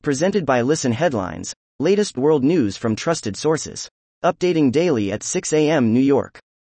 Presented by Listen Headlines, latest world news from trusted sources. Updating daily at 6 a.m. New York.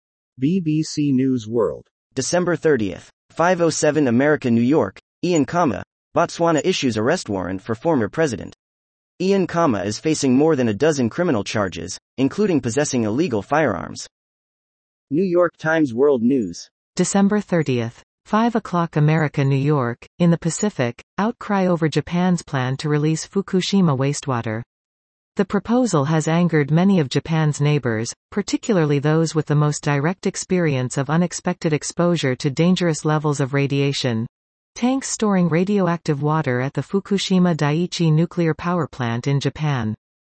BBC News World. December 30th. 5:07 America, New York. Ian Khama, Botswana issues arrest warrant for former president. Ian Khama is facing more than a dozen criminal charges, including possessing illegal firearms. New York Times World News. December 30th. 5 o'clock America, New York. In the Pacific, outcry over Japan's plan to release Fukushima wastewater. The proposal has angered many of Japan's neighbors, particularly those with the most direct experience of unexpected exposure to dangerous levels of radiation. Tanks storing radioactive water at the Fukushima Daiichi nuclear power plant in Japan.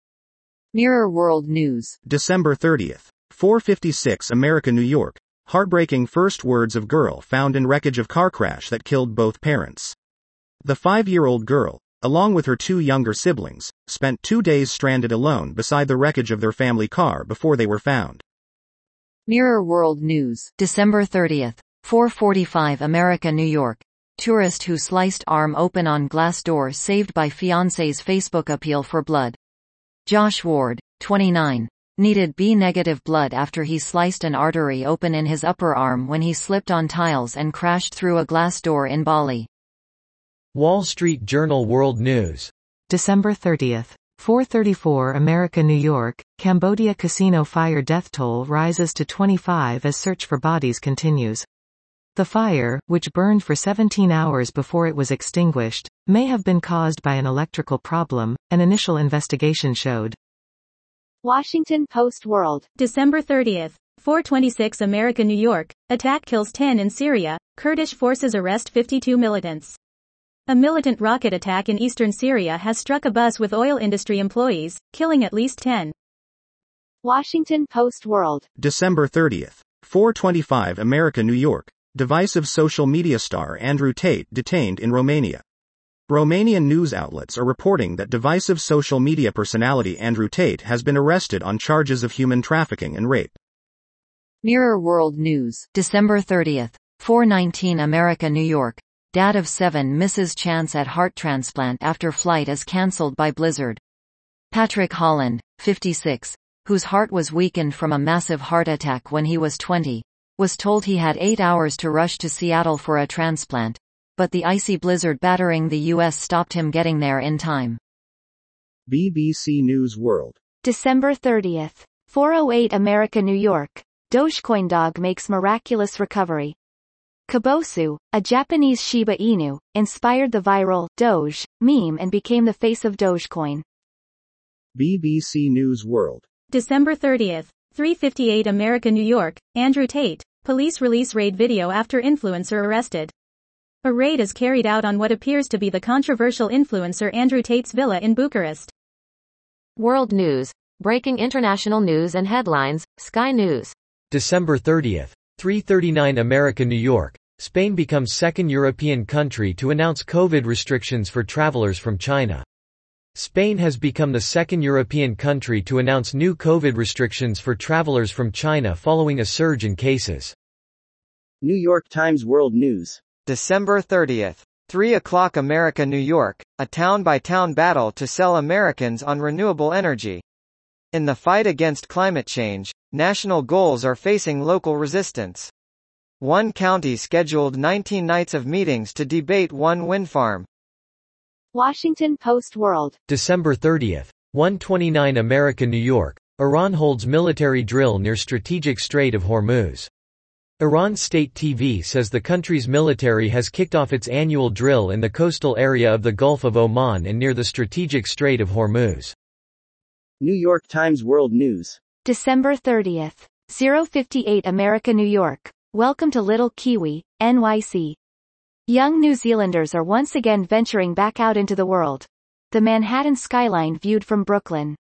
Mirror World News. December 30th. 4:56 America, New York. Heartbreaking first words of girl found in wreckage of car crash that killed both parents. The 5-year-old girl, along with her 2 younger siblings, spent 2 days stranded alone beside the wreckage of their family car before they were found. Mirror World News. December 30th. 4:45 America, New York. Tourist who sliced arm open on glass door saved by fiancé's Facebook appeal for blood. Josh Ward, 29. Needed B-negative blood after he sliced an artery open in his upper arm when he slipped on tiles and crashed through a glass door in Bali. Wall Street Journal World News. December 30th. 4:34 America, New York. Cambodia casino fire death toll rises to 25 as search for bodies continues. The fire, which burned for 17 hours before it was extinguished, may have been caused by an electrical problem, an initial investigation showed. Washington Post World. December 30th. 4:26 America, New York. Attack kills 10 in Syria. Kurdish forces arrest 52 militants. A militant rocket attack in eastern Syria has struck a bus with oil industry employees, killing at least 10. Washington Post World. December 30th. 4:25 America, New York. Divisive social media star Andrew Tate detained in Romania. Romanian news outlets are reporting that divisive social media personality Andrew Tate has been arrested on charges of human trafficking and rape. Mirror World News. December 30th. 4:19 America, New York. Dad of 7 misses chance at heart transplant after flight is cancelled by blizzard. Patrick Holland, 56, whose heart was weakened from a massive heart attack when he was 20, was told he had 8 hours to rush to Seattle for a transplant, but the icy blizzard battering the U.S. stopped him getting there in time. BBC News World. December 30th. 4:08 America, New York. Dogecoin dog makes miraculous recovery. Kabosu, a Japanese Shiba Inu, inspired the viral Doge meme and became the face of Dogecoin. BBC News World. December 30th. 3:58 America, New York. Andrew Tate. Police release raid video after influencer arrested. A raid is carried out on what appears to be the controversial influencer Andrew Tate's villa in Bucharest. World News. Breaking international news and headlines. Sky News. December 30th. 3:39 America, New York. Spain becomes second European country to announce COVID restrictions for travelers from China. Spain has become the second European country to announce new COVID restrictions for travelers from China following a surge in cases. New York Times World News. December 30th. 3 o'clock America, New York. A town-by-town battle to sell Americans on renewable energy. In the fight against climate change, national goals are facing local resistance. One county scheduled 19 nights of meetings to debate one wind farm. Washington Post World. December 30th. 1:29 America, New York. Iran holds military drill near strategic Strait of Hormuz. Iran state TV says the country's military has kicked off its annual drill in the coastal area of the Gulf of Oman and near the strategic Strait of Hormuz. New York Times World News. December 30th. 0:58 America, New York. Welcome to Little Kiwi, NYC. Young New Zealanders are once again venturing back out into the world. The Manhattan skyline viewed from Brooklyn.